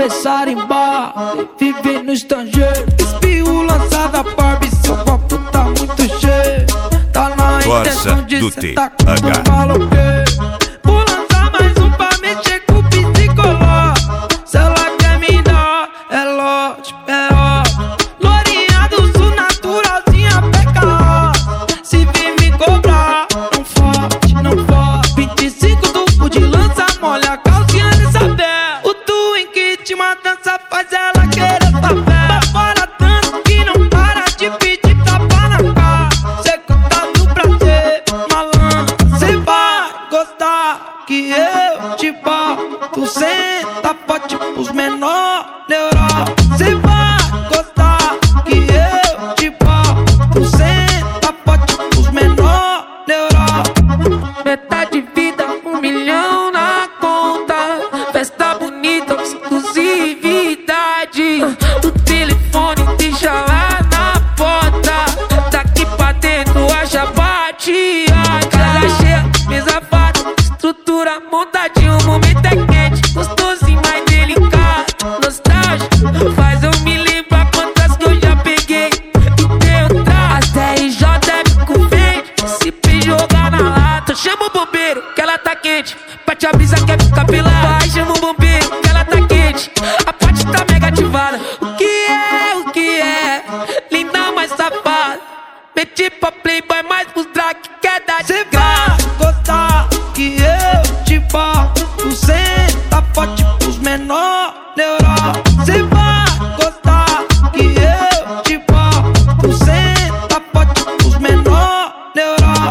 atravessar em bar, viver no estrangeiro. Espirro lançada Barbie, seu copo tá muito cheio. Tá na intenção de sentar com o maloqueiro. Vou lançar mais um pra mexer com o psicológico. Se ela quer me dar, é lote, é ó. Lourinha do sul, naturalzinha, peca. Se vir me cobrar, não forte, não forte. 25 duplo de lança, molha a calcinha de saber. O twin que uma dança faz ela querer saber. Pra fora tanto que não para de pedir tapa na cara. Cê tá no prazer, malandro, cê vai gostar que eu te boto. Senta forte pros menor neural. Cê vai gostar que eu te boto. Senta forte pros menor neural. Metade vida, 1 milhão na conta. Festa bonita, exclusividade. Do telefone deixa lá na porta. Daqui pra dentro haja bate. Casa cheia, mesa farta, estrutura montadinho. O momento é quente, gostosinho, mais delicado. Nostálgico, faz eu me lembrar quantas que eu já peguei. E deu as 10J é com verde. Se P jogar na lata, chama o bombeiro que ela tá quente. Bate a brisa quer ficar pelada. Vai, chama o bombeiro que ela tá quente. A parte tá mega ativada. O que é? Linda, mais safada. Meti pra playboy, mais pros drag que quer dar de graça. Cê vai gostar que eu te boto. Senta forte pros menor neural. Cê vai gostar que eu te boto. Senta forte pros menor neural.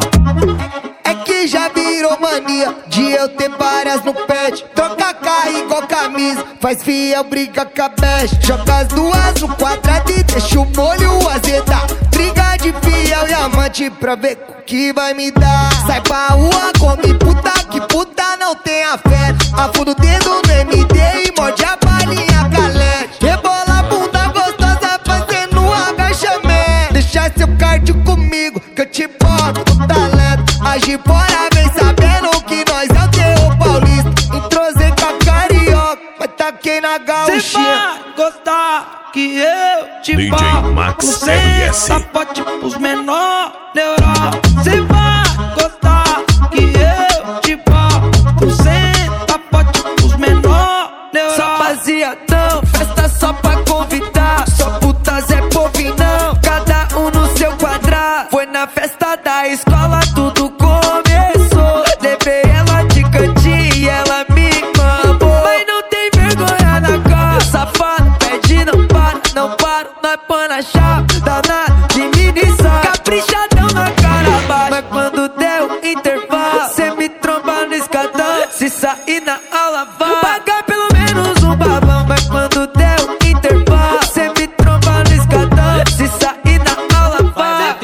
É que já virou mania de eu ter várias no pet. Troca carro igual camisa, faz fiel, briga com a best. Joga as duas no quadrado e deixa o molho azedar. Briga de fiel e amante pra ver o que vai me dar. Sai pra rua, come puta, que puta não tem afeto. Afunda o dedo no MD e morde a balinha calete. Rebola a bunda gostosa fazendo um agachamento. Deixa seu cardio comigo que eu te boto no talento. Agir fora, vem sabendo que nós é o terror paulista. Entrosei com a carioca, mas taquei na gauchinha. Cê vai gostar que eu te DJ boto. Max RS. Tá forte pros menor neural. Cê vai gostar que eu te boto. Senta forte pros menor neural. Só rapaziadão, festa só pra convidar. Só putas é povinão, cada um no seu quadrado. Foi na festa da escola, tudo começou. Levei ela de cantinho e ela me mamou. Mas não tem vergonha na cara, safado, pede não para, não paro. Nós põe na chave, danado de minição. Caprichadão na cara baixa. Mas quando deu intervalo, cê me tromba no escadão. Se sair na aula vai pagar pelo menos um babão. Mas quando deu intervalo, cê me tromba no escadão. Se sair na aula vai.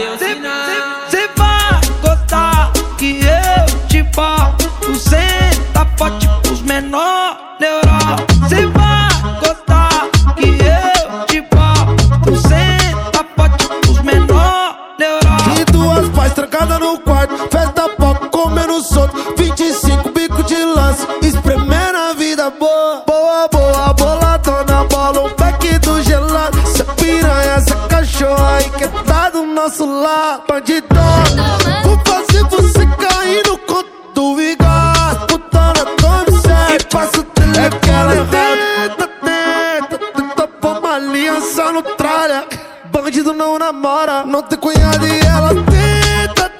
Cê vai gostar que eu te boto. Senta forte pros menor neural. Cê vai gostar que eu te boto. Senta forte pros menor neural. E duas pais trancadas no quarto, festa pop comendo solto. 25 bico de lance, espremendo a vida boa. Boa, boa, boladona, bola um pack do gelado. Essa piranha, essa cachorra aí que tá do nosso lado. Bandidona, vou fazer você cair no conto do Vigar. Putana, tome certo e passa o telefone. É que ela tenta pôr uma aliança no tralha. Bandido não namora, não tem cunhado e ela tenta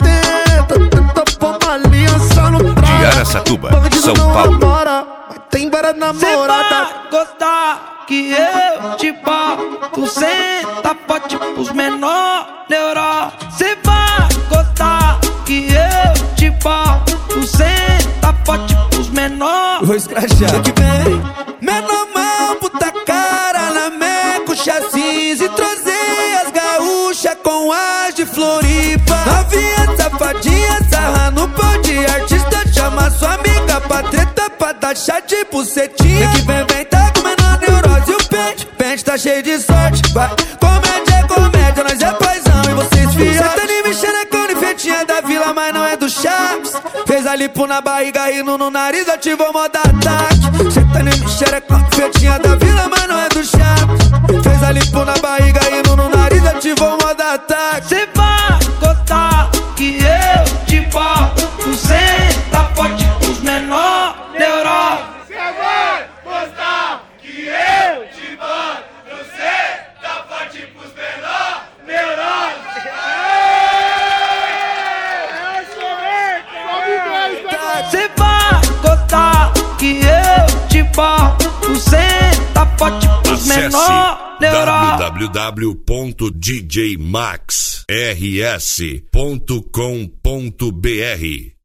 pôr uma aliança no tralha. De Araçatuba, Bandido São não Paulo. namora, mas tem várias namoradas. Cê vai gostar que eu te boto. Senta forte pros menor neural. Cê vai gostar que eu te boto. Senta forte pros menor. Vou escrachar. Que vem menor mão, puta cara na meco, chassis e trozei as gaúcha com as de Floripa. Novinha safadinha, sarra no pau de artista. Chama sua amiga pra treta, pra dar chá de bucetinha. Que vem, tá comendo a neurose e o pente tá cheio de sorte. Vai, comédia é comédia, nós é paizão e vocês fiotes. Cê tá nem mexendo é com feitinha da vila, mas não é do Chaves. Fez a lipo na barriga, rindo no nariz, ativou modo ataque. Cê tá nem mexendo é com feitinha da vila, pote pros menor neural. www.djmaxrs.com.br